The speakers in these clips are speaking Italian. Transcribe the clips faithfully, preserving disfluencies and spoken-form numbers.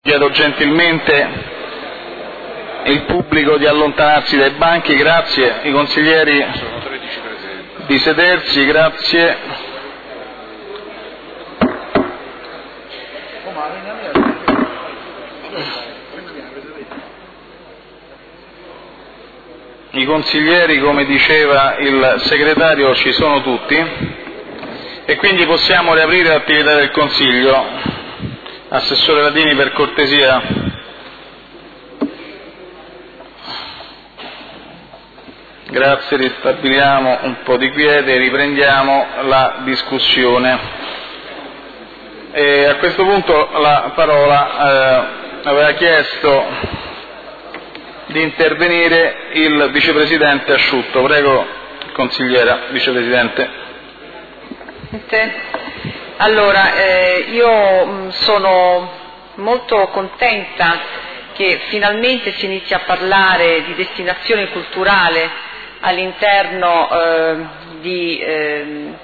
Chiedo gentilmente il pubblico di allontanarsi dai banchi, grazie, i consiglieri di sedersi, grazie. I consiglieri, come diceva il segretario, ci sono tutti e quindi possiamo riaprire l'attività del Consiglio. Assessore Ladini, per cortesia. Grazie, ristabiliamo un po' di quiete e riprendiamo la discussione. E a questo punto la parola eh, aveva chiesto di intervenire il Vicepresidente Asciutto. Prego, consigliera, Vicepresidente. Allora, eh, io sono molto contenta che finalmente si inizi a parlare di destinazione culturale all'interno eh, di, eh,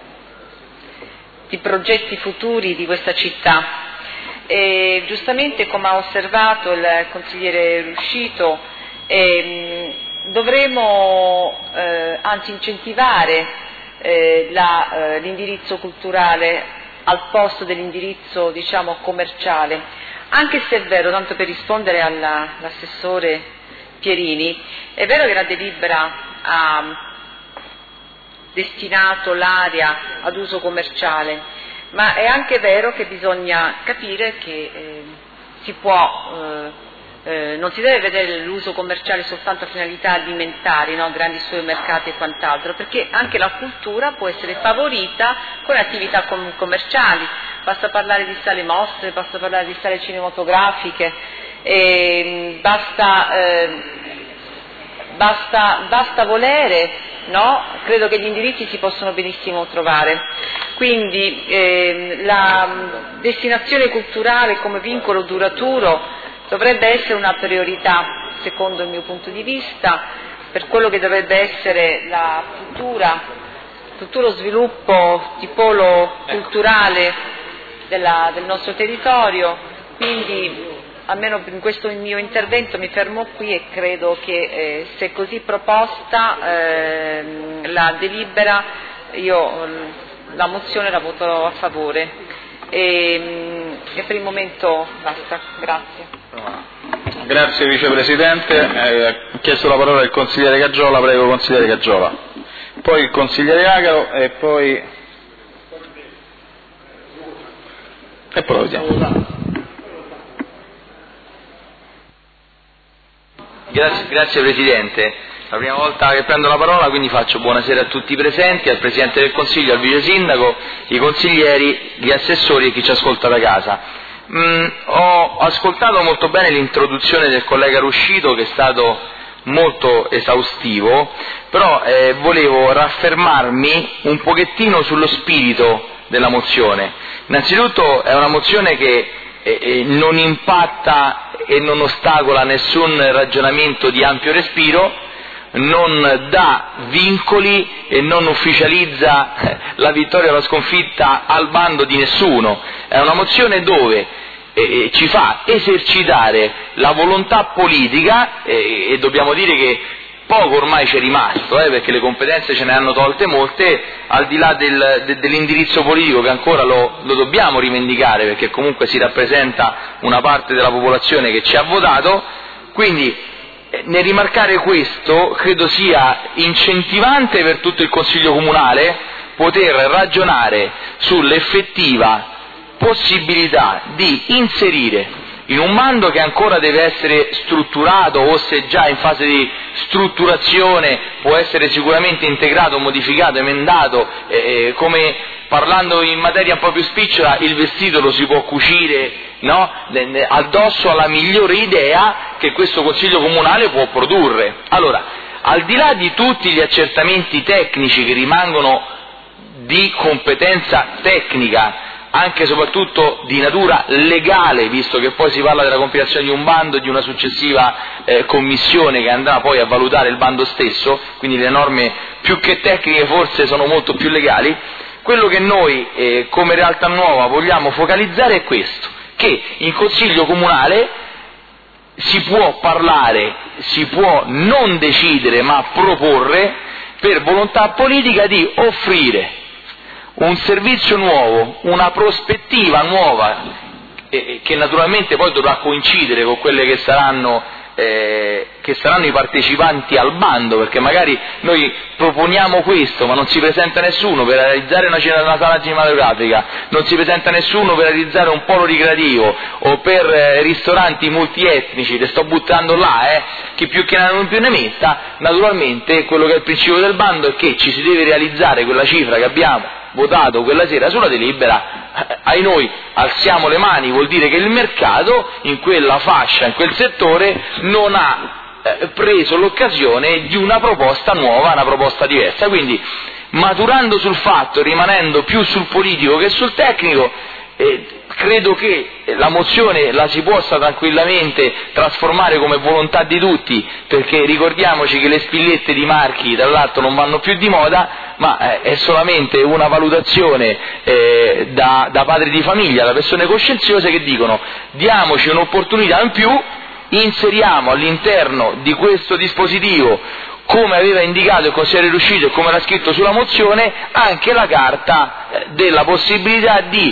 di progetti futuri di questa città. E, giustamente, come ha osservato il consigliere Ruscito, eh, dovremo eh, anzi incentivare eh, la, eh, l'indirizzo culturale al posto dell'indirizzo, diciamo, commerciale, anche se è vero, tanto per rispondere alla, all'assessore Pierini, è vero che la delibera ha destinato l'area ad uso commerciale, ma è anche vero che bisogna capire che eh, si può, eh, eh, non si deve vedere l'uso commerciale soltanto a finalità alimentari, no? Grandi supermercati e quant'altro, perché anche la cultura può essere favorita con attività com- commerciali, basta parlare di sale mostre, basta parlare di sale cinematografiche, e basta, eh, basta, basta volere, no? Credo che gli indirizzi si possono benissimo trovare. Quindi eh, la destinazione culturale come vincolo duraturo dovrebbe essere una priorità, secondo il mio punto di vista, per quello che dovrebbe essere la futura, futuro sviluppo di polo culturale della, del nostro territorio. Quindi, almeno in questo mio intervento, mi fermo qui e credo che eh, se così proposta eh, la delibera, io la mozione la voterò a favore. E, e per il momento basta, grazie. Grazie Vicepresidente, eh, ha chiesto la parola il consigliere Caggiola, prego consigliere Caggiola, poi il consigliere Agaro e poi e poi lo vediamo. Grazie, grazie Presidente. La prima volta che prendo la parola, quindi faccio buonasera a tutti i presenti, al Presidente del Consiglio, al Vice Sindaco, i consiglieri, gli assessori e chi ci ascolta da casa. Mm, ho ascoltato molto bene l'introduzione del collega Ruscito, che è stato molto esaustivo, però eh, volevo raffermarmi un pochettino sullo spirito della mozione. Innanzitutto è una mozione che eh, eh, non impatta e non ostacola nessun ragionamento di ampio respiro, non dà vincoli e non ufficializza la vittoria o la sconfitta al bando di nessuno. È una mozione dove eh, ci fa esercitare la volontà politica eh, e dobbiamo dire che poco ormai c'è rimasto, eh, perché le competenze ce ne hanno tolte molte, al di là del, de, dell'indirizzo politico che ancora lo, lo dobbiamo rivendicare, perché comunque si rappresenta una parte della popolazione che ci ha votato. Quindi nel rimarcare questo, credo sia incentivante per tutto il Consiglio Comunale poter ragionare sull'effettiva possibilità di inserire in un bando che ancora deve essere strutturato, o se già in fase di strutturazione può essere sicuramente integrato, modificato, emendato, eh, come parlando in materia un po' più spicciola, il vestito lo si può cucire, no? Addosso alla migliore idea che questo Consiglio Comunale può produrre. Allora, al di là di tutti gli accertamenti tecnici che rimangono di competenza tecnica, anche e soprattutto di natura legale, visto che poi si parla della compilazione di un bando e di una successiva eh, commissione che andrà poi a valutare il bando stesso, quindi le norme più che tecniche forse sono molto più legali. Quello che noi eh, come Realtà Nuova vogliamo focalizzare è questo, che in Consiglio Comunale si può parlare, si può non decidere ma proporre per volontà politica di offrire un servizio nuovo, una prospettiva nuova, eh, che naturalmente poi dovrà coincidere con quelle che saranno Eh, che saranno i partecipanti al bando, perché magari noi proponiamo questo ma non si presenta nessuno per realizzare una, una sala cinematografica, non si presenta nessuno per realizzare un polo ricreativo o per eh, ristoranti multietnici, le sto buttando là, eh, chi più che non più ne metta. Naturalmente quello che è il principio del bando è che ci si deve realizzare quella cifra che abbiamo votato quella sera sulla delibera. Ai noi alziamo le mani, vuol dire che il mercato in quella fascia, in quel settore non ha eh, preso l'occasione di una proposta nuova, una proposta diversa. Quindi, maturando sul fatto, rimanendo più sul politico che sul tecnico, eh, credo che la mozione la si possa tranquillamente trasformare come volontà di tutti, perché ricordiamoci che le spillette di marchi tra l'altro non vanno più di moda, ma eh, è solamente una valutazione eh, da, da padri di famiglia, da persone coscienziose che dicono diamoci un'opportunità in più, inseriamo all'interno di questo dispositivo, come aveva indicato il consigliere Ruscito e come era scritto sulla mozione, anche la carta eh, della possibilità di,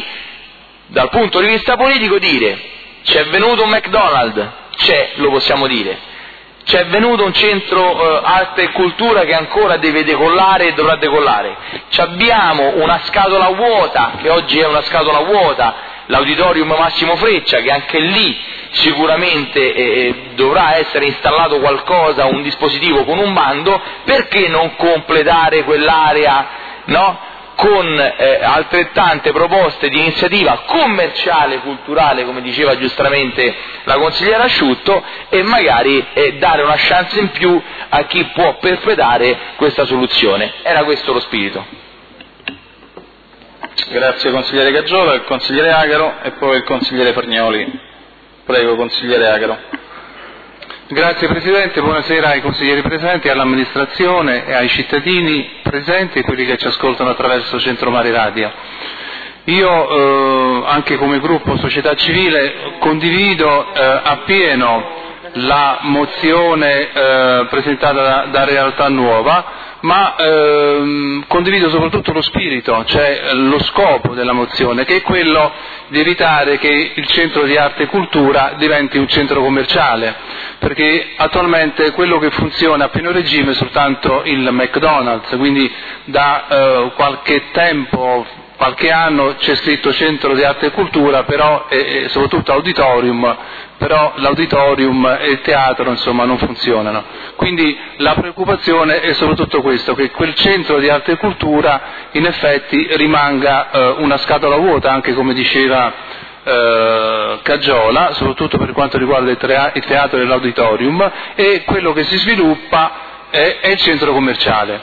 dal punto di vista politico, dire c'è venuto un McDonald's, c'è, lo possiamo dire, c'è venuto un centro eh, arte e cultura che ancora deve decollare e dovrà decollare, abbiamo una scatola vuota, che oggi è una scatola vuota, l'auditorium Massimo Freccia, che anche lì sicuramente eh, dovrà essere installato qualcosa, un dispositivo con un bando, perché non completare quell'area, no? Con eh, altrettante proposte di iniziativa commerciale, culturale, come diceva giustamente la consigliera Asciutto, e magari eh, dare una chance in più a chi può perpetrare questa soluzione. Era questo lo spirito. Grazie consigliere Caggiola, il consigliere Agaro e poi il consigliere Fargnoli. Prego consigliere Agaro. Grazie Presidente, buonasera ai consiglieri presenti, all'amministrazione e ai cittadini presenti e quelli che ci ascoltano attraverso Centro Mare Radio. Io, eh, anche come gruppo Società Civile, condivido eh, appieno la mozione eh, presentata da, da Realtà Nuova, ma ehm, condivido soprattutto lo spirito, cioè lo scopo della mozione, che è quello di evitare che il centro di arte e cultura diventi un centro commerciale, perché attualmente quello che funziona a pieno regime è soltanto il McDonald's, quindi da eh, qualche tempo, qualche anno c'è scritto centro di arte e cultura, però e, e soprattutto auditorium, però l'auditorium e il teatro insomma non funzionano. Quindi la preoccupazione è soprattutto questo, che quel centro di arte e cultura in effetti rimanga eh, una scatola vuota, anche come diceva eh, Caggiola, soprattutto per quanto riguarda il, trea- il teatro e l'auditorium, e quello che si sviluppa è, è il centro commerciale.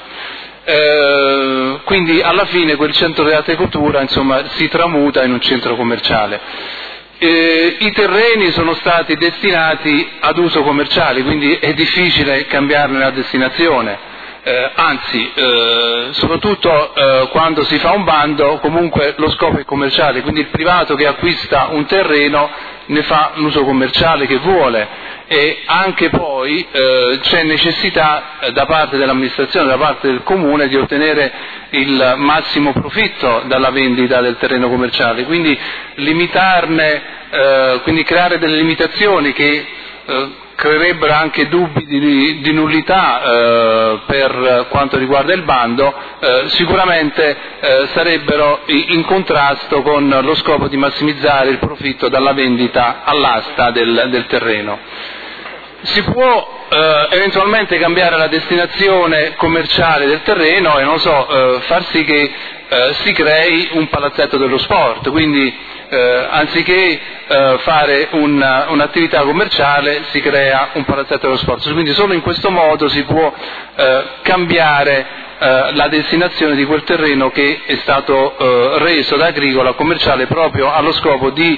Eh, quindi alla fine quel centro di arte e cultura insomma si tramuta in un centro commerciale. Eh, I terreni sono stati destinati ad uso commerciale, quindi è difficile cambiarne la destinazione. Eh, anzi, eh, soprattutto eh, quando si fa un bando, comunque lo scopo è commerciale, quindi il privato che acquista un terreno ne fa l'uso commerciale che vuole, e anche poi eh, c'è necessità eh, da parte dell'amministrazione, da parte del comune, di ottenere il massimo profitto dalla vendita del terreno commerciale, quindi limitarne, eh, quindi creare delle limitazioni che eh, creerebbero anche dubbi di, di nullità eh, per quanto riguarda il bando, eh, sicuramente eh, sarebbero in contrasto con lo scopo di massimizzare il profitto dalla vendita all'asta del, del terreno. Si può eh, eventualmente cambiare la destinazione commerciale del terreno e non so, eh, far sì che eh, si crei un palazzetto dello sport, quindi eh, anziché eh, fare un, un'attività commerciale si crea un palazzetto dello sport, quindi solo in questo modo si può eh, cambiare eh, la destinazione di quel terreno che è stato eh, reso da agricola a commerciale proprio allo scopo di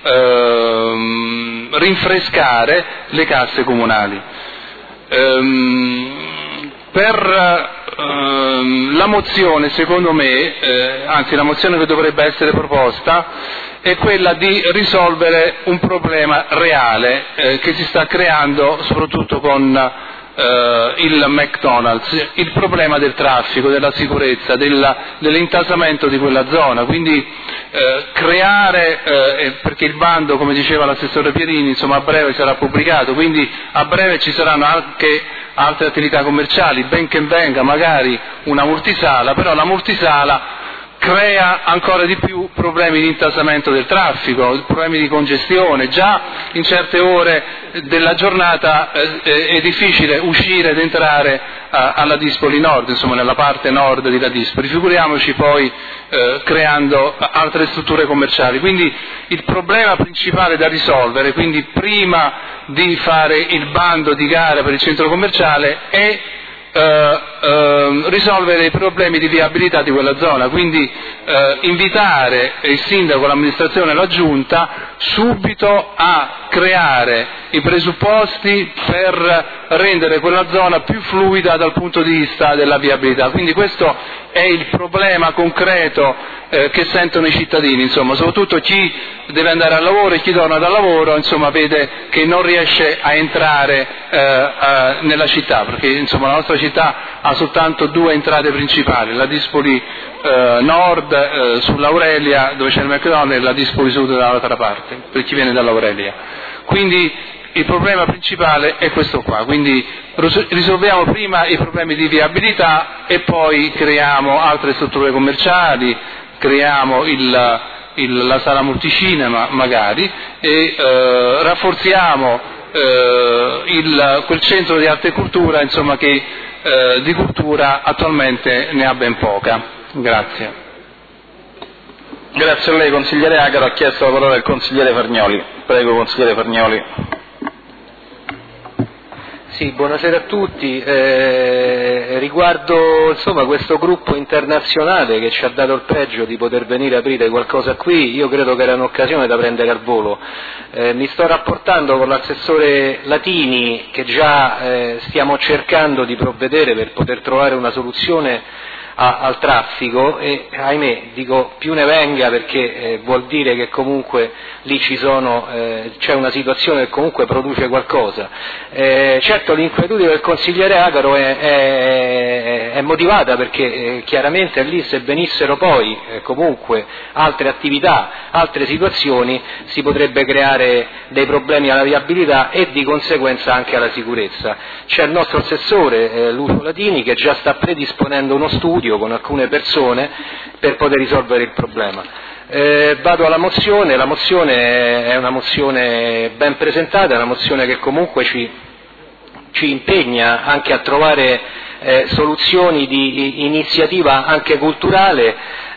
eh, rinfrescare le casse comunali. Ehm, per ehm, la mozione, secondo me, eh, anzi la mozione che dovrebbe essere proposta, è quella di risolvere un problema reale eh, che si sta creando soprattutto con eh, il McDonald's, il problema del traffico, della sicurezza, della, dell'intasamento di quella zona. Quindi eh, creare, eh, perché il bando, come diceva l'assessore Pierini, insomma a breve sarà pubblicato, quindi a breve ci saranno anche altre attività commerciali, ben che venga magari una multisala, però la multisala crea ancora di più problemi di intasamento del traffico, problemi di congestione. Già in certe ore della giornata eh, è difficile uscire ed entrare eh, alla Dispoli Nord, insomma nella parte nord di La Dispoli, figuriamoci poi eh, creando altre strutture commerciali. Quindi il problema principale da risolvere, quindi prima di fare il bando di gara per il centro commerciale, è Uh, uh, risolvere i problemi di viabilità di quella zona, quindi uh, invitare il sindaco, l'amministrazione e la giunta subito a creare i presupposti per rendere quella zona più fluida dal punto di vista della viabilità. Quindi questo è il problema concreto eh, che sentono i cittadini, insomma, soprattutto chi deve andare al lavoro e chi torna dal lavoro, insomma, vede che non riesce a entrare eh, eh, nella città, perché insomma la nostra città ha soltanto due entrate principali, la Dispoli eh, Nord eh, sull'Aurelia dove c'è il McDonald's e la Dispoli Sud dall'altra parte, per chi viene dall'Aurelia. Quindi il problema principale è questo qua, quindi risolviamo prima i problemi di viabilità e poi creiamo altre strutture commerciali, creiamo il, il, la sala multicinema magari e eh, rafforziamo eh, il, quel centro di arte e cultura, insomma, che eh, di cultura attualmente ne ha ben poca. Grazie. Grazie a lei consigliere Agaro. Ha chiesto la parola il consigliere Fargnoli. Prego consigliere Fargnoli. Sì, buonasera a tutti. Eh, riguardo insomma, questo gruppo internazionale che ci ha dato il pregio di poter venire a aprire qualcosa qui, io credo che era un'occasione da prendere al volo. Eh, mi sto rapportando con l'assessore Latini che già eh, stiamo cercando di provvedere per poter trovare una soluzione a, al traffico e ahimè dico più ne venga perché eh, vuol dire che comunque lì ci sono, eh, c'è una situazione che comunque produce qualcosa. Eh, certo l'inquietudine del consigliere Agaro è, è, è motivata perché eh, chiaramente lì se venissero poi eh, comunque altre attività, altre situazioni si potrebbe creare dei problemi alla viabilità e di conseguenza anche alla sicurezza. C'è il nostro assessore eh, Lucio Latini che già sta predisponendo uno studio con alcune persone per poter risolvere il problema. Eh, vado alla mozione, la mozione è una mozione ben presentata, è una mozione che comunque ci, ci impegna anche a trovare eh, soluzioni di iniziativa anche culturale,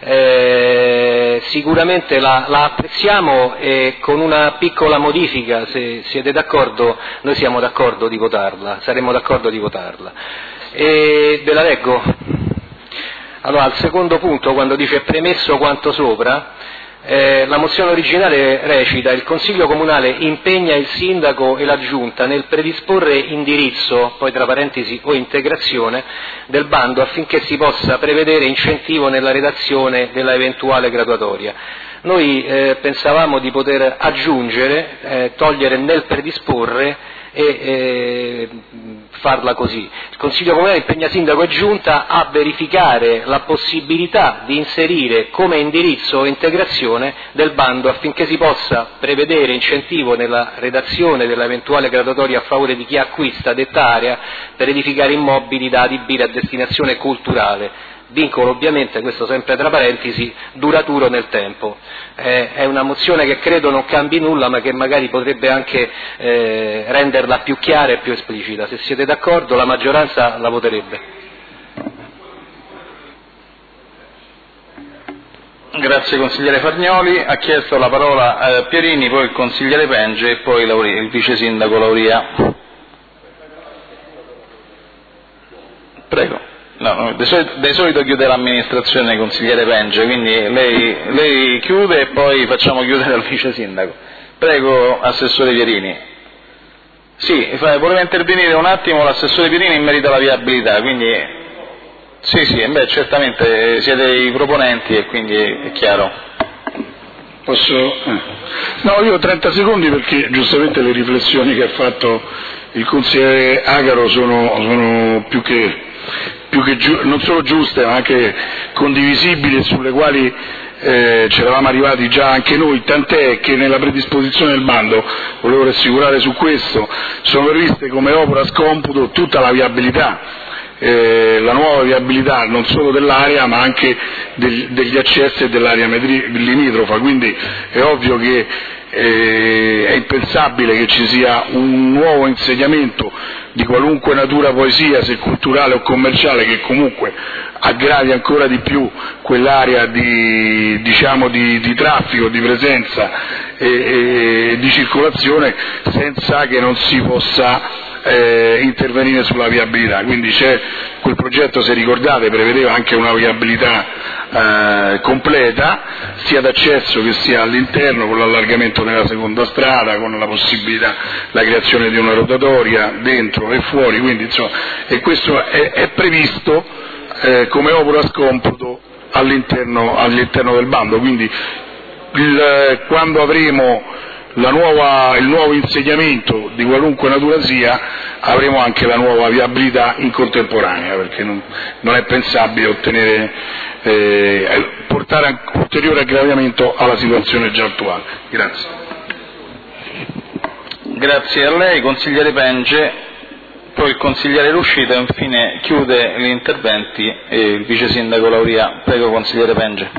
eh, sicuramente la, la apprezziamo e con una piccola modifica, se siete d'accordo, noi siamo d'accordo di votarla, saremmo d'accordo di votarla. E ve la leggo? Allora, al secondo punto, quando dice premesso quanto sopra, eh, la mozione originale recita: il Consiglio Comunale impegna il Sindaco e la Giunta nel predisporre indirizzo, poi tra parentesi o integrazione, del bando affinché si possa prevedere incentivo nella redazione della eventuale graduatoria. Noi eh, pensavamo di poter aggiungere, eh, togliere nel predisporre e eh, farla così. Il Consiglio Comunale impegna Sindaco e Giunta a verificare la possibilità di inserire come indirizzo o integrazione del bando affinché si possa prevedere incentivo nella redazione dell'eventuale graduatoria a favore di chi acquista detta area per edificare immobili da adibire a destinazione culturale. Vincolo ovviamente, questo sempre tra parentesi, duraturo nel tempo. Eh, è una mozione che credo non cambi nulla ma che magari potrebbe anche eh, renderla più chiara e più esplicita. Se siete d'accordo la maggioranza la voterebbe. Grazie consigliere Fargnoli. Ha chiesto la parola eh, Pierini, poi il consigliere Penge e poi Lauria, il vice sindaco Lauria. Prego. No, di solito, di solito chiude l'amministrazione consigliere Penge, quindi lei, lei chiude e poi facciamo chiudere al vice sindaco. Prego, assessore Pierini. Sì, voleva intervenire un attimo l'assessore Pierini in merito alla viabilità, quindi sì, sì, beh, certamente siete i proponenti e quindi è chiaro. Posso? Eh. No, io ho trenta secondi perché giustamente le riflessioni che ha fatto il consigliere Agaro sono, sono più che, più che giu- non solo giuste ma anche condivisibili e sulle quali eh, ci eravamo arrivati già anche noi, tant'è che nella predisposizione del bando, volevo rassicurare su questo, sono previste come opera a scomputo tutta la viabilità. Eh, la nuova viabilità non solo dell'area ma anche del, degli accessi e dell'area metri- limitrofa, quindi è ovvio che eh, è impensabile che ci sia un nuovo insediamento di qualunque natura poi sia, se culturale o commerciale, che comunque aggravi ancora di più quell'area di, diciamo, di, di traffico, di presenza e, e di circolazione, senza che non si possa Eh, intervenire sulla viabilità. Quindi c'è quel progetto, se ricordate, prevedeva anche una viabilità eh, completa, sia d'accesso che sia all'interno, con l'allargamento della seconda strada, con la possibilità, la creazione di una rotatoria dentro e fuori, quindi insomma, e questo è, è previsto eh, come opera a scomputo all'interno, all'interno del bando. Quindi il, quando avremo La nuova, il nuovo insediamento di qualunque natura sia, avremo anche la nuova viabilità in contemporanea, perché non, non è pensabile ottenere, eh, portare ulteriore aggravamento alla situazione già attuale. Grazie. Grazie a lei, consigliere Penge, poi il consigliere Ruscito e infine chiude gli interventi e il vice sindaco Lauria. Prego, consigliere Penge.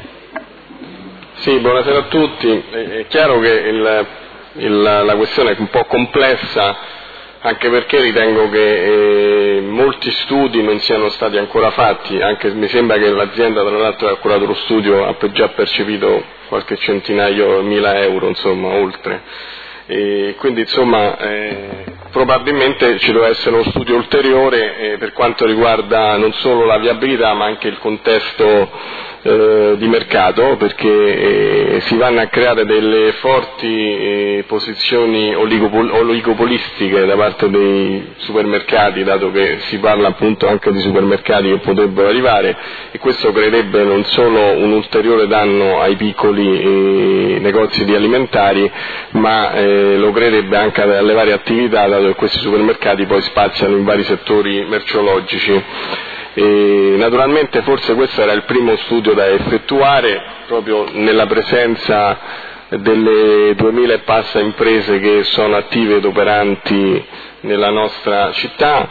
Sì, buonasera a tutti. È chiaro che il, il, la questione è un po' complessa, anche perché ritengo che eh, molti studi non siano stati ancora fatti, anche mi sembra che l'azienda tra l'altro che ha curato lo studio ha già percepito qualche centinaio, mila euro, insomma, oltre. E quindi insomma eh, probabilmente ci deve essere uno studio ulteriore eh, per quanto riguarda non solo la viabilità ma anche il contesto eh, di mercato, perché eh, si vanno a creare delle forti eh, posizioni oligopol- oligopolistiche da parte dei supermercati, dato che si parla appunto anche di supermercati che potrebbero arrivare, e questo creerebbe non solo un ulteriore danno ai piccoli eh, negozi di alimentari, ma eh, lo creerebbe anche alle varie attività, dato che questi supermercati poi spaziano in vari settori merceologici. E naturalmente forse questo era il primo studio da effettuare, proprio nella presenza delle duemila e passa imprese che sono attive ed operanti nella nostra città,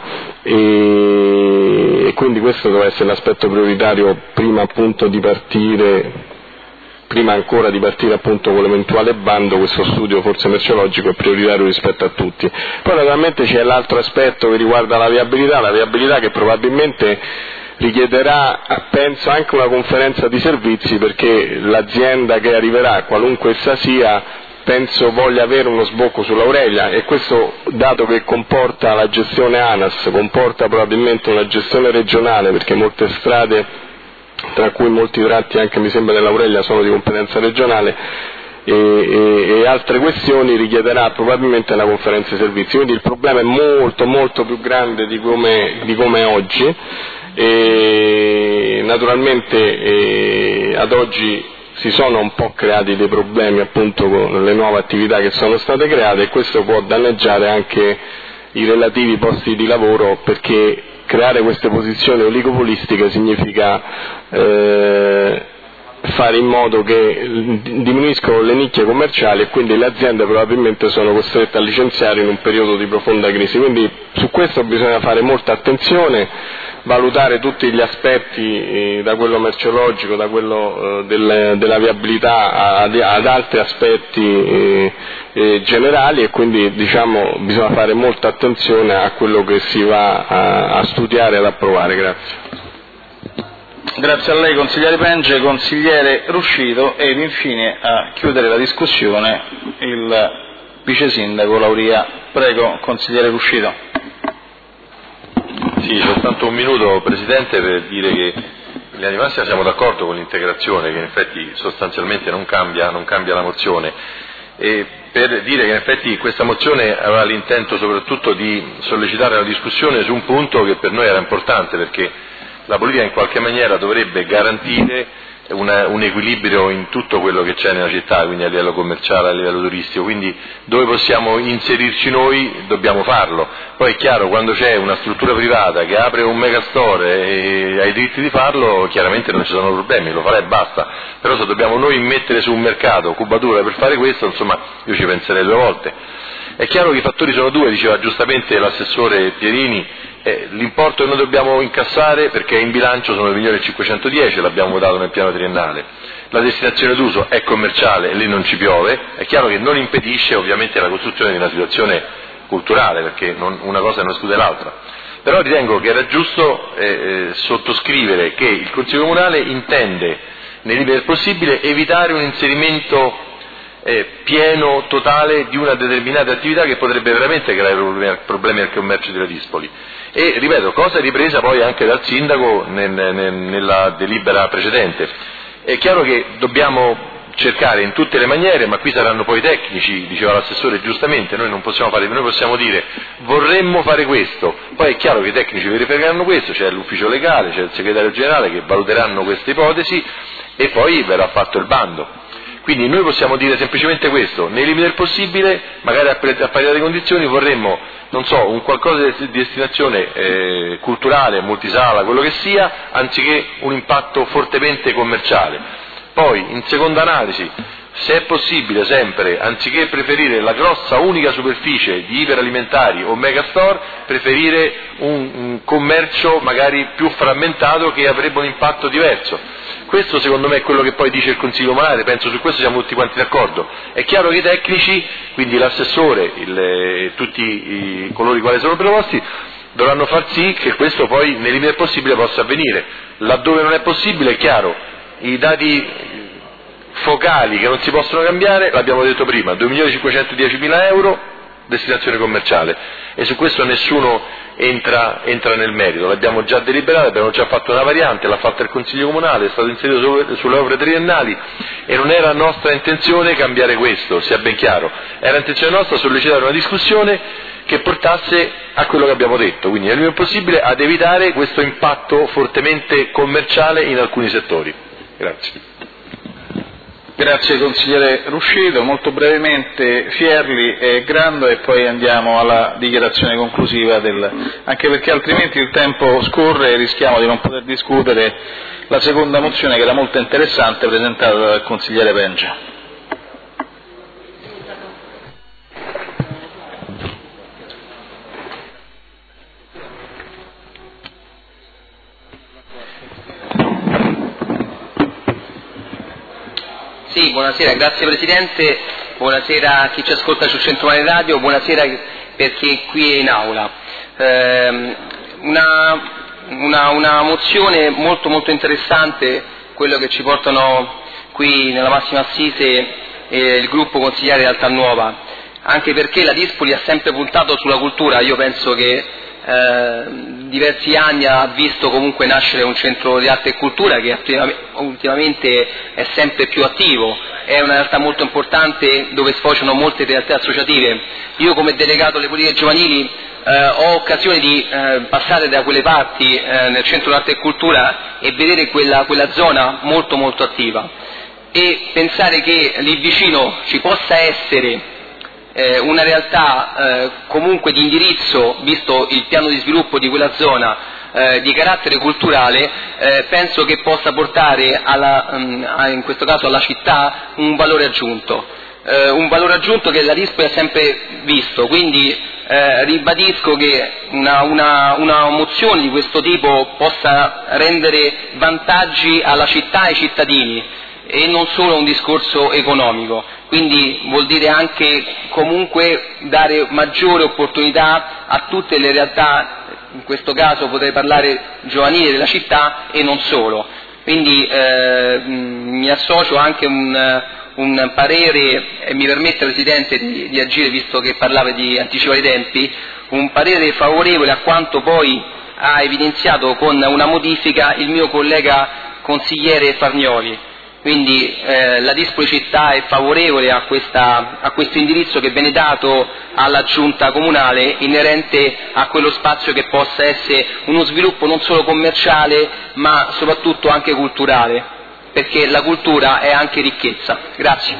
e, e quindi questo deve essere l'aspetto prioritario prima appunto di partire prima ancora di partire appunto con l'eventuale bando. Questo studio forse merceologico è prioritario rispetto a tutti. Poi naturalmente c'è l'altro aspetto che riguarda la viabilità, la viabilità che probabilmente richiederà, penso, anche una conferenza di servizi, perché l'azienda che arriverà, qualunque essa sia, penso voglia avere uno sbocco sull'Aurelia, e questo, dato che comporta la gestione ANAS, comporta probabilmente una gestione regionale, perché molte strade, tra cui molti tratti anche mi sembra dell'Aurelia, sono di competenza regionale, e, e, e altre questioni, richiederà probabilmente una conferenza di servizi. Quindi il problema è molto molto più grande di come, di come è oggi, e naturalmente e, ad oggi si sono un po' creati dei problemi appunto con le nuove attività che sono state create, e questo può danneggiare anche i relativi posti di lavoro, perché creare queste posizioni oligopolistiche significa eh, fare in modo che diminuiscano le nicchie commerciali, e quindi le aziende probabilmente sono costrette a licenziare in un periodo di profonda crisi. Quindi su questo bisogna fare molta attenzione, valutare tutti gli aspetti, eh, da quello merceologico, da quello eh, del, della viabilità ad, ad altri aspetti eh, eh, generali, e quindi diciamo bisogna fare molta attenzione a quello che si va a, a studiare e ad approvare. Grazie. Grazie a lei, consigliere Penge, consigliere Ruscito, ed infine a chiudere la discussione il vice sindaco Lauria. Prego, consigliere Ruscito. Sì, soltanto un minuto, Presidente, per dire che in linea di massima siamo d'accordo con l'integrazione, che in effetti sostanzialmente non cambia, non cambia la mozione, e per dire che in effetti questa mozione aveva l'intento soprattutto di sollecitare la discussione su un punto che per noi era importante, perché la politica in qualche maniera dovrebbe garantire una, un equilibrio in tutto quello che c'è nella città, quindi a livello commerciale, a livello turistico, quindi dove possiamo inserirci noi dobbiamo farlo. Poi è chiaro, quando c'è una struttura privata che apre un megastore e ha i diritti di farlo, chiaramente non ci sono problemi, lo farà e basta, però se dobbiamo noi mettere su un mercato cubatura per fare questo, insomma io ci penserei due volte. È chiaro che i fattori sono due, diceva giustamente l'assessore Pierini, eh, l'importo che noi dobbiamo incassare, perché in bilancio sono due milioni e cinquecentodieci, l'abbiamo votato nel piano triennale, la destinazione d'uso è commerciale e lì non ci piove, è chiaro che non impedisce ovviamente la costruzione di una situazione culturale, perché non, una cosa non esclude l'altra, però ritengo che era giusto eh, eh, sottoscrivere che il Consiglio Comunale intende, nei limiti del possibile, evitare un inserimento Eh, pieno, totale di una determinata attività che potrebbe veramente creare problemi, problemi al commercio della Dispoli. E ripeto, cosa ripresa poi anche dal sindaco nel, nel, nella delibera precedente. È chiaro che dobbiamo cercare in tutte le maniere, ma qui saranno poi tecnici, diceva l'assessore giustamente, noi non possiamo fare, noi possiamo dire vorremmo fare questo, poi è chiaro che i tecnici verificheranno questo, c'è l'ufficio legale, c'è il segretario generale che valuteranno queste ipotesi e poi verrà fatto il bando. Quindi noi possiamo dire semplicemente questo, nei limiti del possibile, magari a parità di condizioni, vorremmo, non so, un qualcosa di destinazione eh, culturale, multisala, quello che sia, anziché un impatto fortemente commerciale. Poi, in seconda analisi, se è possibile sempre, anziché preferire la grossa unica superficie di iperalimentari o megastore, preferire un, un commercio magari più frammentato che avrebbe un impatto diverso. Questo secondo me è quello che poi dice il Consiglio Comunale, penso su questo siamo tutti quanti d'accordo. È chiaro che i tecnici, quindi l'assessore e tutti i, coloro i quali sono proposti, dovranno far sì che questo poi nei limiti del possibile possa avvenire. Laddove non è possibile, è chiaro, i dati focali che non si possono cambiare, l'abbiamo detto prima, due milioni cinquecentodiecimila euro, destinazione commerciale, e su questo nessuno entra, entra nel merito, l'abbiamo già deliberato, abbiamo già fatto una variante, l'ha fatta il Consiglio Comunale, è stato inserito su, sulle opere triennali e non era nostra intenzione cambiare questo, sia ben chiaro, era intenzione nostra sollecitare una discussione che portasse a quello che abbiamo detto, quindi è il meno possibile ad evitare questo impatto fortemente commerciale in alcuni settori. Grazie. Grazie consigliere Ruscito, molto brevemente Fierli e Grando e poi andiamo alla dichiarazione conclusiva, del, anche perché altrimenti il tempo scorre e rischiamo di non poter discutere la seconda mozione che era molto interessante presentata dal consigliere Pengia. Sì, buonasera, grazie Presidente, buonasera a chi ci ascolta sul Centromare Radio, buonasera per chi qui è in aula. Eh, una, una, una mozione molto molto interessante, quello che ci portano qui nella massima assise eh, il gruppo consigliare Realtà Nuova, anche perché la Dispoli ha sempre puntato sulla cultura. Io penso che eh, diversi anni ha visto comunque nascere un centro di arte e cultura che ultimamente è sempre più attivo, è una realtà molto importante dove sfociano molte realtà associative. Io come delegato alle politiche giovanili eh, ho occasione di eh, passare da quelle parti eh, nel centro di arte e cultura e vedere quella, quella zona molto molto attiva e pensare che lì vicino ci possa essere Eh, una realtà eh, comunque di indirizzo, visto il piano di sviluppo di quella zona, eh, di carattere culturale, eh, penso che possa portare alla, mh, in questo caso alla città un valore aggiunto, eh, un valore aggiunto che la Dispoli ha sempre visto, quindi eh, ribadisco che una, una, una mozione di questo tipo possa rendere vantaggi alla città e ai cittadini e non solo un discorso economico, quindi vuol dire anche comunque dare maggiore opportunità a tutte le realtà, in questo caso potrei parlare giovanili della città e non solo. Quindi eh, mi associo anche un, un parere, e mi permette Presidente di, di agire visto che parlava di anticipare i tempi, un parere favorevole a quanto poi ha evidenziato con una modifica il mio collega consigliere Fargnoli. Quindi eh, la Dispoli città è favorevole a, questa, a questo indirizzo che viene dato alla giunta comunale inerente a quello spazio che possa essere uno sviluppo non solo commerciale ma soprattutto anche culturale. perché la cultura è anche ricchezza. Grazie.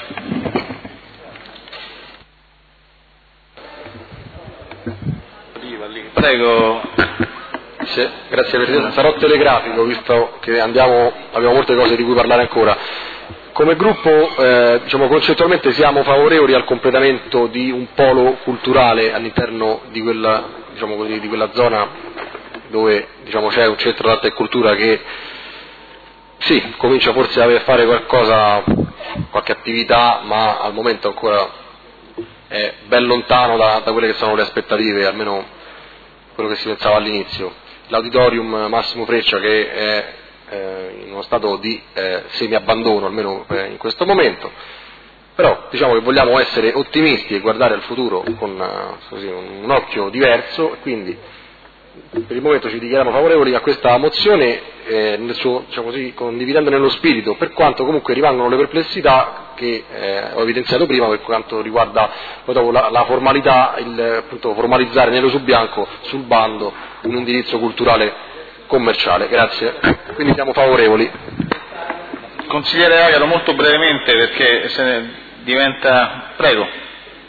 Prego. Sì, grazie Presidente. Sarò telegrafico visto che andiamo, abbiamo molte cose di cui parlare ancora. Come gruppo eh, diciamo, concettualmente siamo favorevoli al completamento di un polo culturale all'interno di quella, diciamo, di, di quella zona dove diciamo, c'è un centro d'arte e cultura che sì, comincia forse a fare qualcosa, qualche attività, ma al momento ancora è ben lontano da, da quelle che sono le aspettative, almeno quello che si pensava all'inizio. L'auditorium Massimo Freccia che è eh, in uno stato di eh, semi-abbandono, almeno eh, in questo momento, però diciamo che vogliamo essere ottimisti e guardare al futuro con uh, così, un, un occhio diverso, e quindi per il momento ci dichiariamo favorevoli a questa mozione, eh, nel suo, diciamo così, condividendo nello spirito, per quanto comunque rimangono le perplessità che eh, ho evidenziato prima per quanto riguarda poi dopo la, la formalità, il appunto, formalizzare nero su bianco sul bando un indirizzo culturale commerciale. Grazie. Quindi siamo favorevoli. Consigliere Agaro, molto brevemente perché se ne diventa... Prego.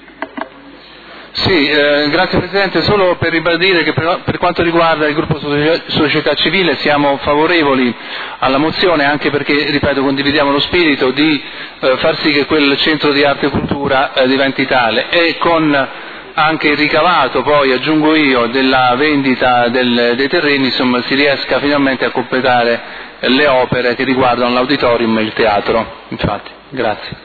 Sì, eh, grazie Presidente, solo per ribadire che per, per quanto riguarda il gruppo Società Civile siamo favorevoli alla mozione, anche perché, ripeto, condividiamo lo spirito di eh, far sì che quel centro di arte e cultura eh, diventi tale, e con anche il ricavato, poi aggiungo io, della vendita del, dei terreni, insomma, si riesca finalmente a completare eh, le opere che riguardano l'auditorium e il teatro. Infatti, grazie.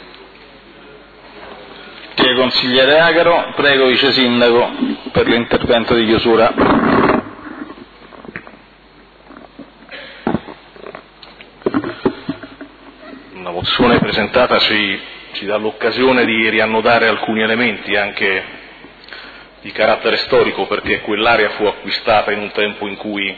Consigliere Agaro, prego Vice Sindaco per l'intervento di chiusura. Una mozione presentata ci, ci dà l'occasione di riannodare alcuni elementi anche di carattere storico, perché quell'area fu acquistata in un tempo in cui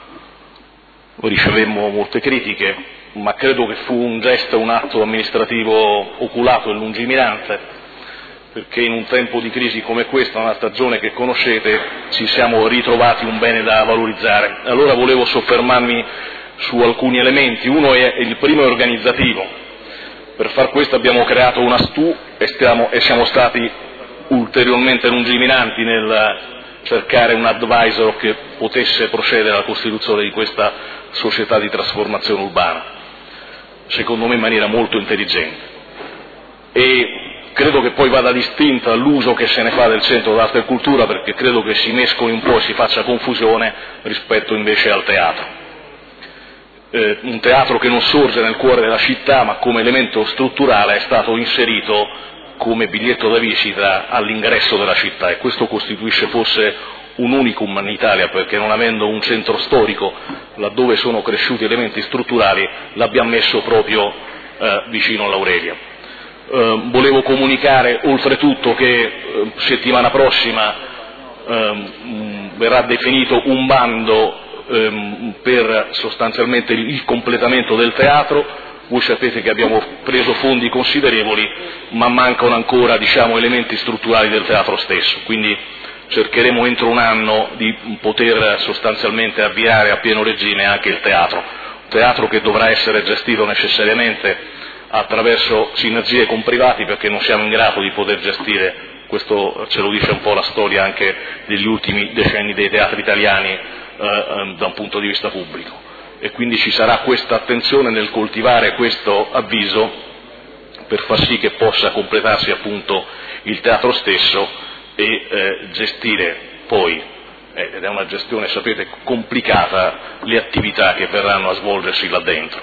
ricevemmo molte critiche, ma credo che fu un gesto, un atto amministrativo oculato e lungimirante, perché in un tempo di crisi come questa, una stagione che conoscete, ci siamo ritrovati un bene da valorizzare. Allora volevo soffermarmi su alcuni elementi. Uno è il primo è organizzativo. Per far questo abbiamo creato una S T U e, stiamo, e siamo stati ulteriormente lungimiranti nel cercare un advisor che potesse procedere alla costituzione di questa società di trasformazione urbana, secondo me in maniera molto intelligente. E credo che poi vada distinta l'uso che se ne fa del centro d'arte e cultura, perché credo che si mescoli un po' e si faccia confusione rispetto invece al teatro. Eh, un teatro che non sorge nel cuore della città, ma come elemento strutturale è stato inserito come biglietto da visita all'ingresso della città, e questo costituisce forse un unicum in Italia, perché non avendo un centro storico laddove sono cresciuti elementi strutturali, l'abbiamo messo proprio eh, vicino all'Aurelia. Eh, volevo comunicare oltretutto che eh, settimana prossima eh, mh, verrà definito un bando eh, per sostanzialmente il completamento del teatro. Voi sapete che abbiamo preso fondi considerevoli, ma mancano ancora, diciamo, elementi strutturali del teatro stesso, quindi cercheremo entro un anno di poter sostanzialmente avviare a pieno regime anche il teatro, teatro che dovrà essere gestito necessariamente attraverso sinergie con privati, perché non siamo in grado di poter gestire, questo ce lo dice un po' la storia anche degli ultimi decenni dei teatri italiani eh, eh, da un punto di vista pubblico, e quindi ci sarà questa attenzione nel coltivare questo avviso per far sì che possa completarsi appunto il teatro stesso e eh, gestire poi, eh, ed è una gestione sapete complicata, le attività che verranno a svolgersi là dentro.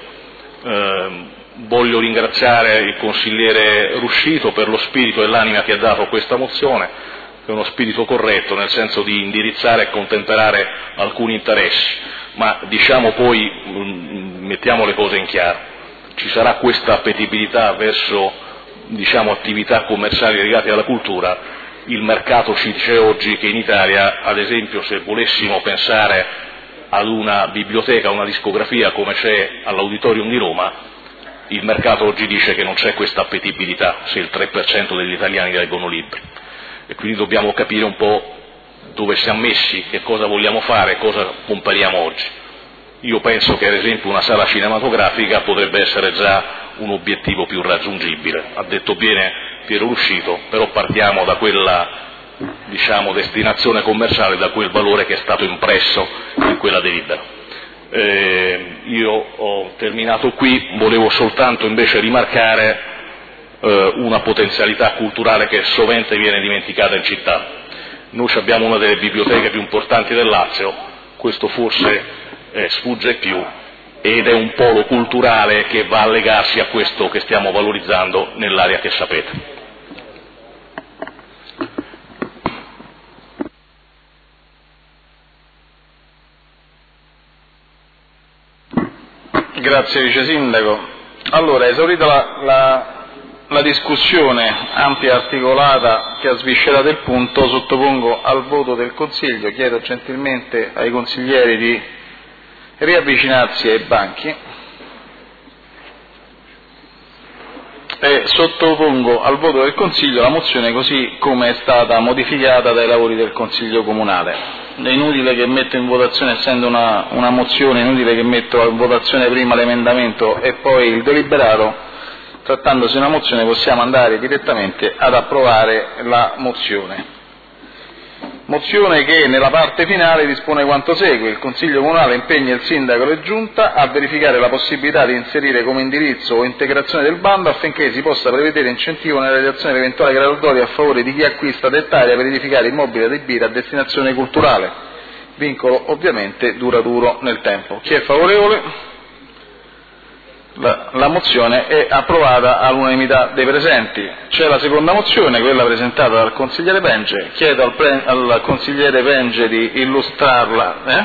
Eh, Voglio ringraziare il consigliere Ruscito per lo spirito e l'anima che ha dato a questa mozione, è uno spirito corretto nel senso di indirizzare e contemperare alcuni interessi, ma diciamo poi, mettiamo le cose in chiaro, ci sarà questa appetibilità verso, diciamo, attività commerciali legate alla cultura. Il mercato ci dice oggi che in Italia, ad esempio, se volessimo pensare ad una biblioteca, una discografia come c'è all'Auditorium di Roma, il mercato oggi dice che non c'è questa appetibilità se il tre per cento degli italiani leggono libri, e quindi dobbiamo capire un po' dove siamo messi, che cosa vogliamo fare, cosa compariamo oggi. io penso che ad esempio una sala cinematografica potrebbe essere già un obiettivo più raggiungibile. Ha detto bene Piero Ruscito, però partiamo da quella, diciamo, destinazione commerciale, da quel valore che è stato impresso in quella delibera. Eh, io ho terminato qui, volevo soltanto invece rimarcare eh, una potenzialità culturale che sovente viene dimenticata in città. Noi abbiamo una delle biblioteche più importanti del Lazio, questo forse eh, sfugge più, ed è un polo culturale che va a legarsi a questo che stiamo valorizzando nell'area che sapete. Grazie Vice Sindaco. Allora, esaurita la, la, la discussione ampia e articolata che ha sviscerato il punto, sottopongo al voto del Consiglio. Chiedo gentilmente ai consiglieri di riavvicinarsi ai banchi e sottopongo al voto del Consiglio la mozione così come è stata modificata dai lavori del Consiglio Comunale. È inutile che metto in votazione, essendo una, una mozione, è inutile che metto in votazione prima l'emendamento e poi il deliberato. Trattandosi di una mozione possiamo andare direttamente ad approvare la mozione. Mozione che nella parte finale dispone quanto segue: il Consiglio Comunale impegna il Sindaco e Giunta a verificare la possibilità di inserire come indirizzo o integrazione del bando affinché si possa prevedere incentivo nella realizzazione di eventuali graduatorie a favore di chi acquista dettaria per edificare immobili adibiti a destinazione culturale. Vincolo ovviamente duraturo nel tempo. Chi è favorevole? La, la mozione è approvata all'unanimità dei presenti. C'è la seconda mozione, quella presentata dal consigliere Penge. Chiedo al, pre, al consigliere Penge di illustrarla, eh?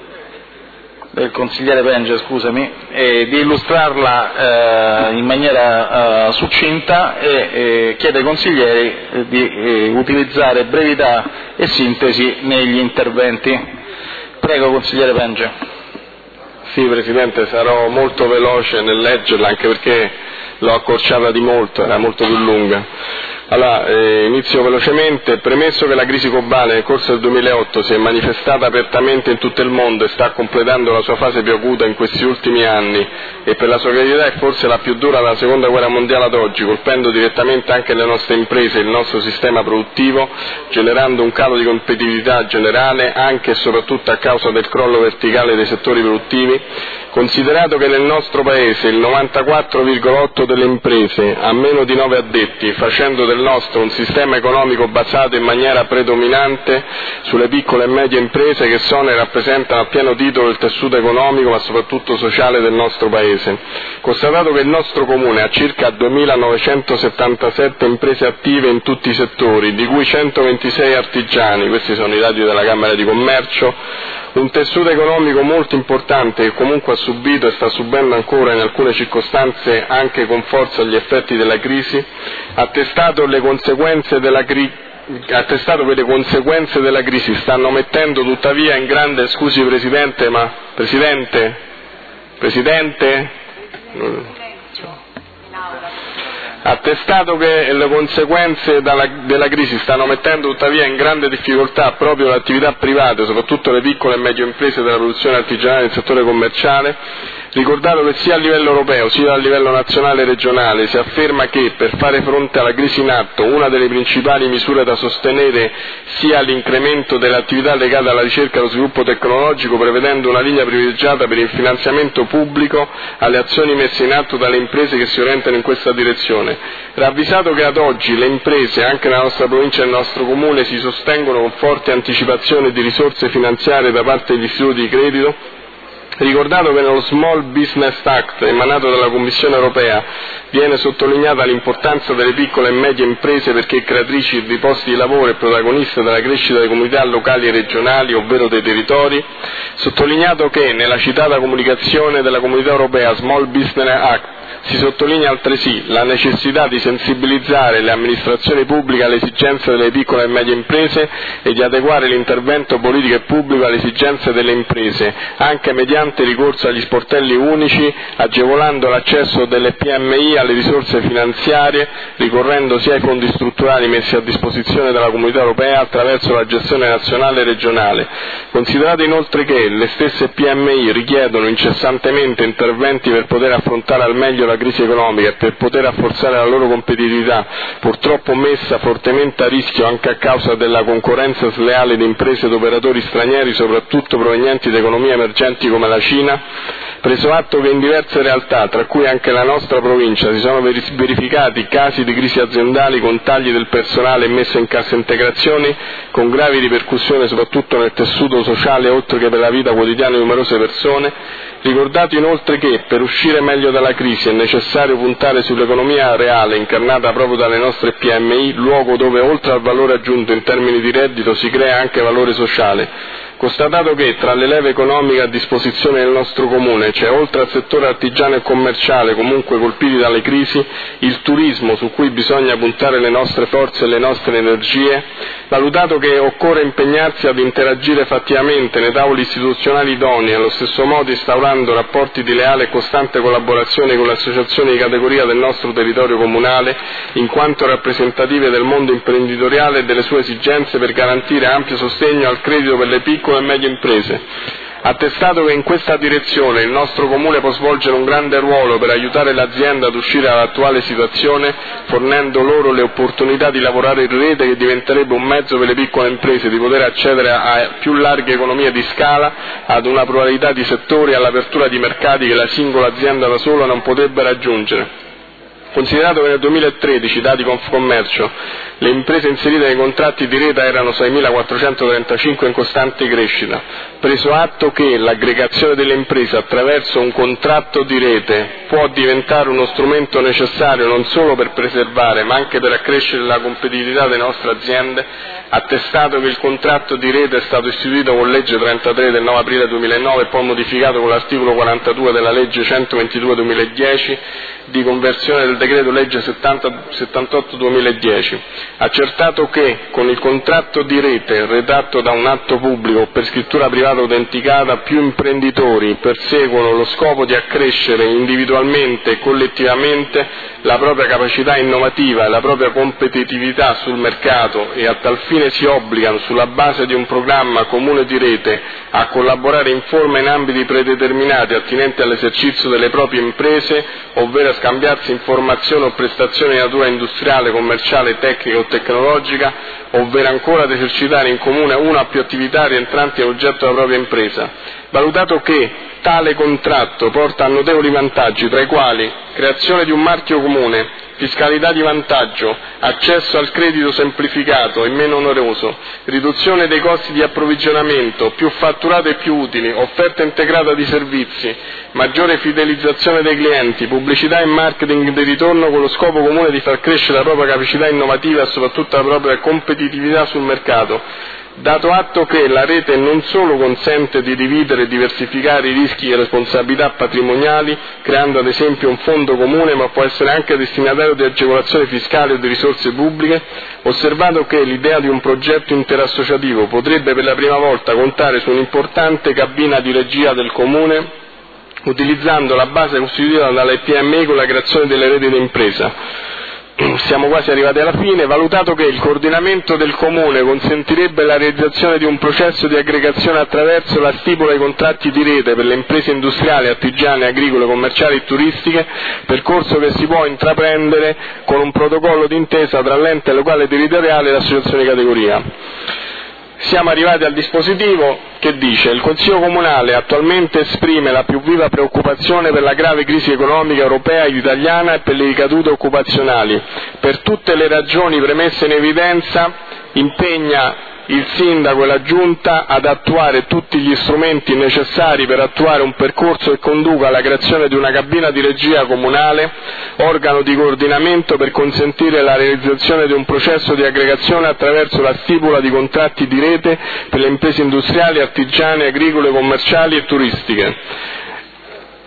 del consigliere Penge, scusami, e di illustrarla eh, in maniera eh, succinta e eh, chiedo ai consiglieri eh, di eh, utilizzare brevità e sintesi negli interventi. Prego, consigliere Penge. Sì, Presidente, sarò molto veloce nel leggerla, anche perché l'ho accorciata di molto, era molto più lunga. Allora, eh, inizio velocemente. Premesso che la crisi globale nel corso del duemilaotto si è manifestata apertamente in tutto il mondo e sta completando la sua fase più acuta in questi ultimi anni, e per la sua gravità è forse la più dura dalla seconda guerra mondiale ad oggi, colpendo direttamente anche le nostre imprese e il nostro sistema produttivo, generando un calo di competitività generale anche e soprattutto a causa del crollo verticale dei settori produttivi, considerato che nel nostro Paese il novantaquattro virgola otto delle imprese ha meno di nove addetti, facendo del nostro un sistema economico basato in maniera predominante sulle piccole e medie imprese che sono e rappresentano a pieno titolo il tessuto economico ma soprattutto sociale del nostro Paese. Constatato che il nostro Comune ha circa duemilanovecentosettantasette imprese attive in tutti i settori, di cui centoventisei artigiani, questi sono i dati della Camera di Commercio, un tessuto economico molto importante che comunque ha subito e sta subendo ancora in alcune circostanze anche con forza gli effetti della crisi, ha testato le conseguenze della crisi attestato che le conseguenze della crisi stanno mettendo tuttavia in grande, scusi Presidente, ma Presidente, Presidente, attestato che le conseguenze dalla, della crisi stanno mettendo tuttavia in grande difficoltà proprio le attività private, soprattutto le piccole e medie imprese della produzione artigianale nel settore commerciale. Ricordato che sia a livello europeo sia a livello nazionale e regionale si afferma che per fare fronte alla crisi in atto una delle principali misure da sostenere sia l'incremento delle attività legate alla ricerca e allo sviluppo tecnologico, prevedendo una linea privilegiata per il finanziamento pubblico alle azioni messe in atto dalle imprese che si orientano in questa direzione. Ravvisato che ad oggi le imprese, anche nella nostra provincia e nel nostro comune, si sostengono con forte anticipazione di risorse finanziarie da parte degli istituti di credito, ricordato che nello Small Business Act emanato dalla Commissione europea viene sottolineata l'importanza delle piccole e medie imprese perché creatrici di posti di lavoro e protagoniste della crescita delle comunità locali e regionali, ovvero dei territori, sottolineato che nella citata comunicazione della Comunità europea Small Business Act Si sottolinea altresì la necessità di sensibilizzare le amministrazioni pubbliche alle esigenze delle piccole e medie imprese e di adeguare l'intervento politico e pubblico alle esigenze delle imprese, anche mediante ricorso agli sportelli unici, agevolando l'accesso delle P M I alle risorse finanziarie, ricorrendo sia ai fondi strutturali messi a disposizione dalla Comunità Europea attraverso la gestione nazionale e regionale. Considerato inoltre che le stesse P M I richiedono incessantemente interventi per poter affrontare al meglio la crisi economica e per poter rafforzare la loro competitività, purtroppo messa fortemente a rischio anche a causa della concorrenza sleale di imprese ed operatori stranieri, soprattutto provenienti da economie emergenti come la Cina, preso atto che in diverse realtà, tra cui anche la nostra provincia, si sono verificati casi di crisi aziendali con tagli del personale e messa in cassa integrazioni, con gravi ripercussioni soprattutto nel tessuto sociale oltre che per la vita quotidiana di numerose persone, ricordato inoltre che per uscire meglio dalla crisi è necessario puntare sull'economia reale incarnata proprio dalle nostre P M I, luogo dove oltre al valore aggiunto in termini di reddito si crea anche valore sociale. Constatato che tra le leve economiche a disposizione del nostro Comune c'è, oltre al settore artigiano e commerciale comunque colpiti dalle crisi, il turismo su cui bisogna puntare le nostre forze e le nostre energie, valutato che occorre impegnarsi ad interagire fattivamente nei tavoli istituzionali idonei, allo stesso modo instaurando rapporti di leale e costante collaborazione con le associazioni di categoria del nostro territorio comunale, in quanto rappresentative del mondo imprenditoriale e delle sue esigenze per garantire ampio sostegno al credito per le piccole e medie imprese. Attestato che in questa direzione il nostro Comune può svolgere un grande ruolo per aiutare l'azienda ad uscire dall'attuale situazione, fornendo loro le opportunità di lavorare in rete, che diventerebbe un mezzo per le piccole imprese di poter accedere a più larghe economie di scala, ad una pluralità di settori e all'apertura di mercati che la singola azienda da sola non potrebbe raggiungere. Considerato che nel duemilatredici, dati Confcommercio, le imprese inserite nei contratti di rete erano seimilaquattrocentotrentacinque in costante crescita, preso atto che l'aggregazione delle imprese attraverso un contratto di rete può diventare uno strumento necessario non solo per preservare ma anche per accrescere la competitività delle nostre aziende, attestato che il contratto di rete è stato istituito con legge trentatré del nove aprile duemilanove e poi modificato con l'articolo quarantadue della legge centoventidue duemiladieci di conversione del decreto legge settantotto duemiladieci, accertato che con il contratto di rete redatto da un atto pubblico o per scrittura privata autenticata più imprenditori perseguono lo scopo di accrescere individualmente e collettivamente la propria capacità innovativa e la propria competitività sul mercato e a tal fine si obbligano sulla base di un programma comune di rete a collaborare in forma in ambiti predeterminati attinenti all'esercizio delle proprie imprese, ovvero a scambiarsi informazioni o prestazioni di natura industriale, commerciale, tecnica o tecnologica, ovvero ancora ad esercitare in comune una o più attività rientranti nell'oggetto della propria impresa. Valutato che tale contratto porta a notevoli vantaggi, tra i quali creazione di un marchio comune, fiscalità di vantaggio, accesso al credito semplificato e meno oneroso, riduzione dei costi di approvvigionamento, più fatturato e più utili, offerta integrata di servizi, maggiore fidelizzazione dei clienti, pubblicità e marketing di ritorno con lo scopo comune di far crescere la propria capacità innovativa e soprattutto la propria competitività sul mercato. Dato atto che la rete non solo consente di dividere e diversificare i rischi e responsabilità patrimoniali, creando ad esempio un fondo comune, ma può essere anche destinatario di agevolazioni fiscali o di risorse pubbliche, osservato che l'idea di un progetto interassociativo potrebbe per la prima volta contare su un'importante cabina di regia del Comune, utilizzando la base costituita dalle P M I con la creazione delle reti d'impresa. Siamo quasi arrivati alla fine, valutato che il coordinamento del Comune consentirebbe la realizzazione di un processo di aggregazione attraverso la stipula di contratti di rete per le imprese industriali, artigiane, agricole, commerciali e turistiche, percorso che si può intraprendere con un protocollo d'intesa tra l'ente locale territoriale e l'associazione di categoria. Siamo arrivati al dispositivo che dice: il Consiglio Comunale attualmente esprime la più viva preoccupazione per la grave crisi economica europea ed italiana e per le ricadute occupazionali. Per tutte le ragioni premesse in evidenza, impegna il Sindaco e la Giunta ad attuare tutti gli strumenti necessari per attuare un percorso che conduca alla creazione di una cabina di regia comunale, organo di coordinamento per consentire la realizzazione di un processo di aggregazione attraverso la stipula di contratti di rete per le imprese industriali, artigiane, agricole, commerciali e turistiche.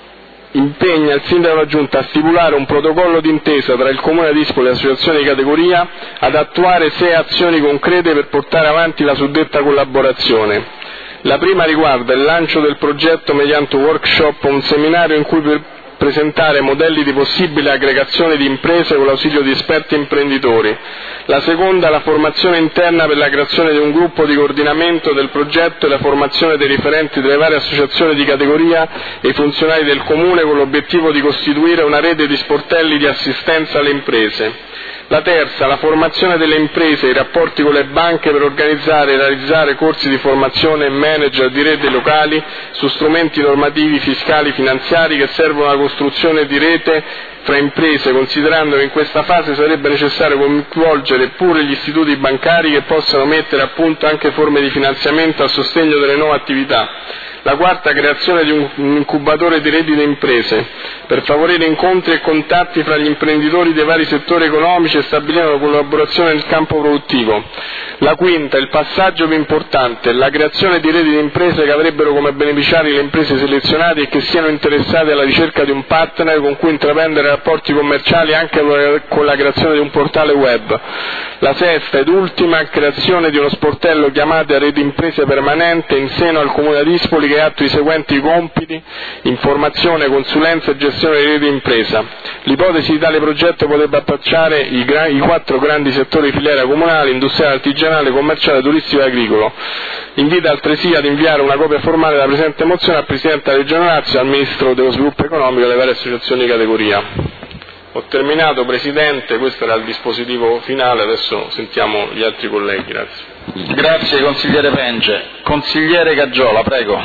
impegna il Sindaco della Giunta a stipulare un protocollo d'intesa tra il Comune di Dispoli e l'associazione di categoria, ad attuare sei azioni concrete per portare avanti la suddetta collaborazione. La prima riguarda il lancio del progetto mediante un workshop o un seminario in cui per presentare modelli di possibile aggregazione di imprese con l'ausilio di esperti imprenditori. La seconda, la formazione interna per la creazione di un gruppo di coordinamento del progetto e la formazione dei referenti delle varie associazioni di categoria e i funzionari del Comune con l'obiettivo di costituire una rete di sportelli di assistenza alle imprese. La terza, la formazione delle imprese e i rapporti con le banche per organizzare e realizzare corsi di formazione e manager di reti locali su strumenti normativi, fiscali, finanziari che servono alla costruzione di rete fra imprese, considerando che in questa fase sarebbe necessario coinvolgere pure gli istituti bancari che possano mettere a punto anche forme di finanziamento a sostegno delle nuove attività. La quarta, creazione di un incubatore di reti di imprese, per favorire incontri e contatti fra gli imprenditori dei vari settori economici e stabilire una collaborazione nel campo produttivo. La quinta, il passaggio più importante, la creazione di reti di imprese che avrebbero come beneficiari le imprese selezionate e che siano interessate alla ricerca di un partner con cui intraprendere rapporti commerciali anche con la creazione di un portale web. La sesta ed ultima, creazione di uno sportello chiamato Rete Imprese Permanente in seno al Comune di Dispoli che attua i seguenti compiti: informazione, consulenza e gestione di rete impresa. L'ipotesi di tale progetto potrebbe abbracciare i, gra- i quattro grandi settori di filiera comunale, industriale, artigianale, commerciale, turistico e agricolo. Invita altresì ad inviare una copia formale della presente mozione al Presidente della Regione Lazio, al Ministro dello Sviluppo Economico e alle varie associazioni di categoria. Ho terminato, Presidente, questo era il dispositivo finale, adesso sentiamo gli altri colleghi. Grazie. Grazie consigliere Penge. Consigliere Caggiola, prego.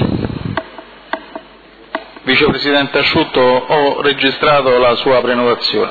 Vicepresidente Asciutto, ho registrato la sua prenotazione.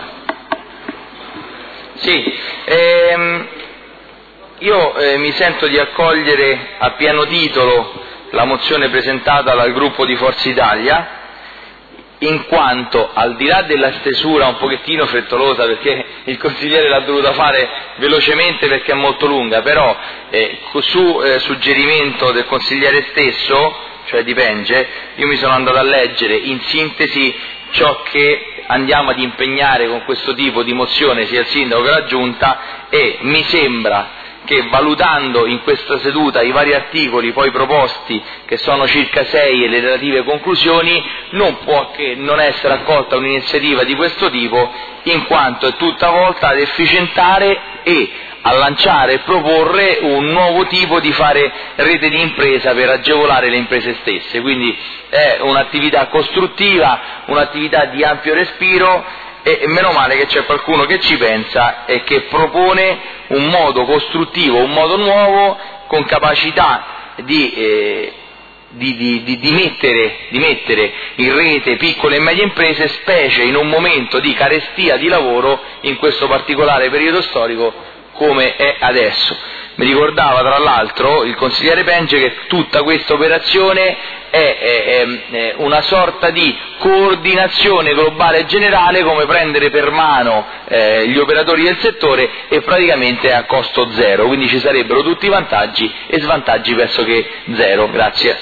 Sì, ehm, io eh, mi sento di accogliere a pieno titolo la mozione presentata dal gruppo di Forza Italia, in quanto, al di là della stesura un pochettino frettolosa, perché il consigliere l'ha dovuta fare velocemente perché è molto lunga, però eh, su eh, suggerimento del consigliere stesso, cioè di Penge, io mi sono andato a leggere in sintesi ciò che andiamo ad impegnare con questo tipo di mozione sia il Sindaco che la Giunta, e mi sembra che, valutando in questa seduta i vari articoli poi proposti, che sono circa sei, e le relative conclusioni, non può che non essere accolta un'iniziativa di questo tipo, in quanto è tutta volta ad efficientare e a lanciare e proporre un nuovo tipo di fare rete di impresa per agevolare le imprese stesse. Quindi è un'attività costruttiva, un'attività di ampio respiro, e meno male che c'è qualcuno che ci pensa e che propone un modo costruttivo, un modo nuovo, con capacità di, eh, di, di, di, di, mettere, di mettere in rete piccole e medie imprese, specie in un momento di carestia di lavoro in questo particolare periodo storico come è adesso. Mi ricordava tra l'altro il consigliere Penge che tutta questa operazione è, è, è una sorta di coordinazione globale generale, come prendere per mano eh, gli operatori del settore, e praticamente a costo zero, quindi ci sarebbero tutti i vantaggi e svantaggi pressoché zero. Grazie.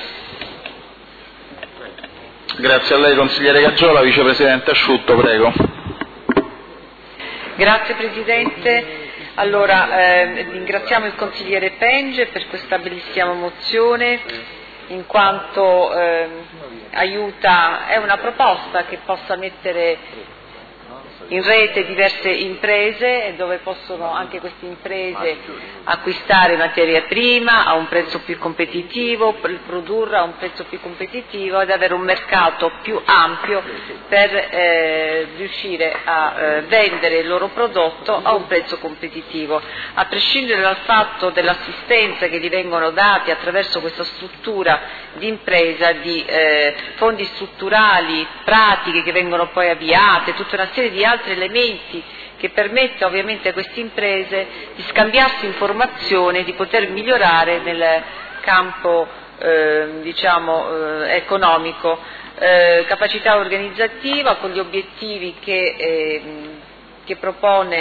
Grazie a lei consigliere Caggiola. Vicepresidente Asciutto, prego. Grazie Presidente. Allora, eh, ringraziamo il consigliere Penge per questa bellissima mozione, in quanto eh, aiuta, è una proposta che possa mettere in rete diverse imprese, dove possono anche queste imprese acquistare materia prima a un prezzo più competitivo, produrre a un prezzo più competitivo ed avere un mercato più ampio per eh, riuscire a eh, vendere il loro prodotto a un prezzo competitivo. A prescindere dal fatto dell'assistenza che gli vengono dati attraverso questa struttura di impresa, di eh, fondi strutturali, pratiche che vengono poi avviate, tutta una serie di altri elementi che permette ovviamente a queste imprese di scambiarsi informazioni, di poter migliorare nel campo eh, diciamo eh, economico, eh, capacità organizzativa con gli obiettivi che, eh, che propone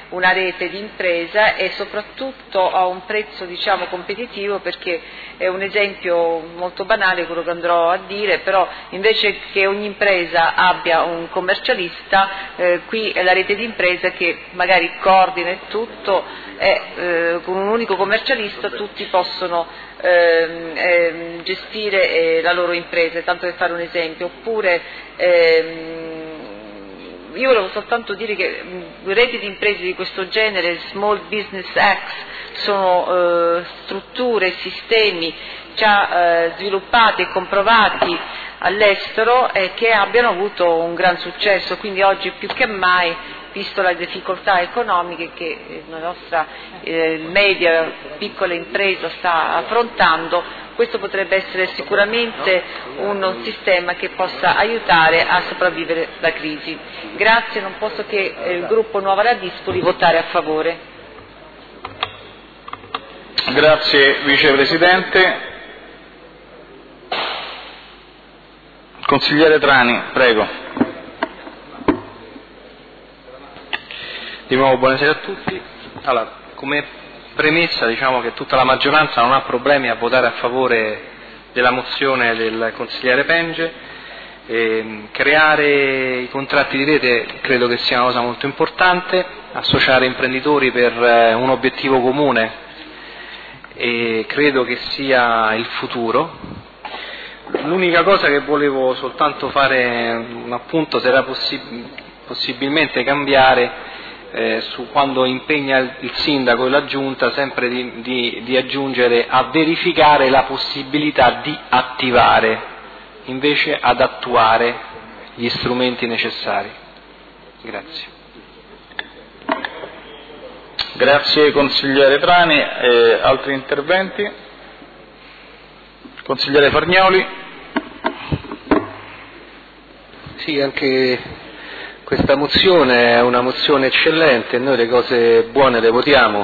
una rete di impresa e soprattutto a un prezzo diciamo competitivo, perché è un esempio molto banale quello che andrò a dire, però invece che ogni impresa abbia un commercialista, eh, qui è la rete di impresa che magari coordina tutto e eh, con un unico commercialista tutti possono ehm, ehm, gestire eh, la loro impresa, tanto per fare un esempio. Oppure ehm, io volevo soltanto dire che mh, reti di imprese di questo genere, Small Business Act, sono eh, strutture, sistemi già eh, sviluppati e comprovati all'estero e che abbiano avuto un gran successo, quindi oggi più che mai, visto le difficoltà economiche che la nostra eh, media piccola impresa sta affrontando, questo potrebbe essere sicuramente un sistema che possa aiutare a sopravvivere la crisi. Grazie, non posso che eh, il gruppo Nuova Radispoli votare a favore. Grazie Vicepresidente. Consigliere Trani, prego. Di nuovo buonasera a tutti. Allora, come premessa diciamo che tutta la maggioranza non ha problemi a votare a favore della mozione del consigliere Penge. E creare i contratti di rete credo che sia una cosa molto importante, associare imprenditori per un obiettivo comune e credo che sia il futuro. L'unica cosa che volevo soltanto fare un appunto, se era possib- possibilmente cambiare Eh, su quando impegna il, il sindaco e la giunta sempre di, di, di aggiungere a verificare la possibilità di attivare invece ad attuare gli strumenti necessari. Grazie. Grazie consigliere Trani. Eh, altri interventi? Consigliere Fargnoli. Sì, anche questa mozione è una mozione eccellente, noi le cose buone le votiamo.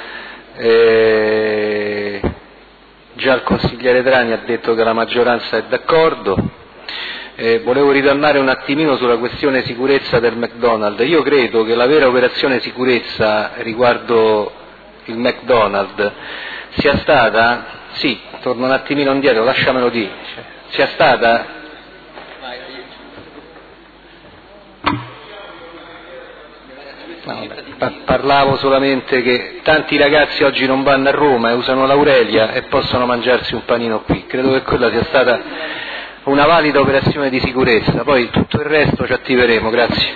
E già il consigliere Trani ha detto che la maggioranza è d'accordo. E volevo ritornare un attimino sulla questione sicurezza del McDonald's. Io credo che la vera operazione sicurezza riguardo il McDonald's sia stata, sì, torno un attimino indietro, lasciamelo dire, cioè, sia stata No, vabbè, parlavo solamente che tanti ragazzi oggi non vanno a Roma e usano l'Aurelia e possono mangiarsi un panino qui. Credo che quella sia stata una valida operazione di sicurezza, poi tutto il resto ci attiveremo. Grazie.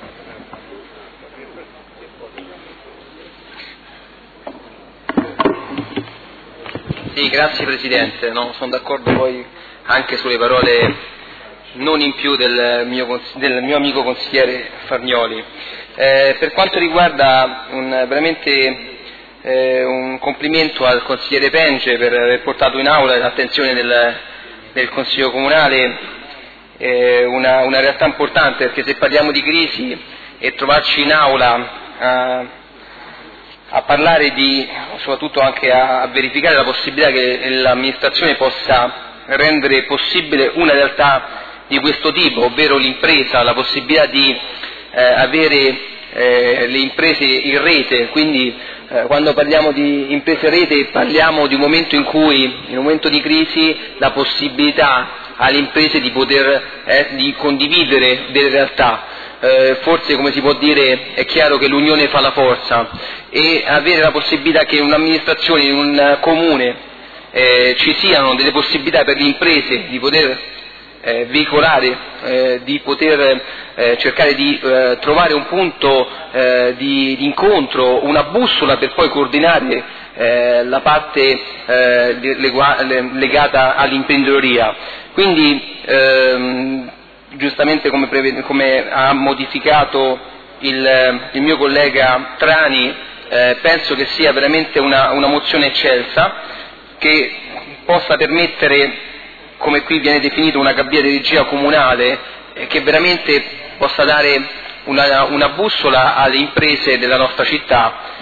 Sì, grazie Presidente, no, sono d'accordo poi anche sulle parole non in più del mio, del mio amico consigliere Fargnoli. Eh, per quanto riguarda un, veramente eh, un complimento al consigliere Penge per aver portato in aula l'attenzione del, del Consiglio Comunale, eh, una, una realtà importante, perché se parliamo di crisi e trovarci in aula a, a parlare di, soprattutto anche a, a verificare la possibilità che l'amministrazione possa rendere possibile una realtà di questo tipo, ovvero l'impresa, la possibilità di eh, avere eh, le imprese in rete, quindi eh, quando parliamo di imprese rete parliamo di un momento in cui, in un momento di crisi, la possibilità alle imprese di poter eh, di condividere delle realtà. Eh, forse, come si può dire, è chiaro che l'unione fa la forza, e avere la possibilità che in un'amministrazione, in un comune eh, ci siano delle possibilità per le imprese di poter Eh, veicolare, eh, di poter eh, cercare di eh, trovare un punto eh, di, di incontro, una bussola per poi coordinare eh, la parte eh, legata all'imprenditoria. Quindi ehm, giustamente come, prevede, come ha modificato il, il mio collega Trani, eh, penso che sia veramente una, una mozione eccelsa che possa permettere, come qui viene definito, una cabina di regia comunale eh, che veramente possa dare una, una bussola alle imprese della nostra città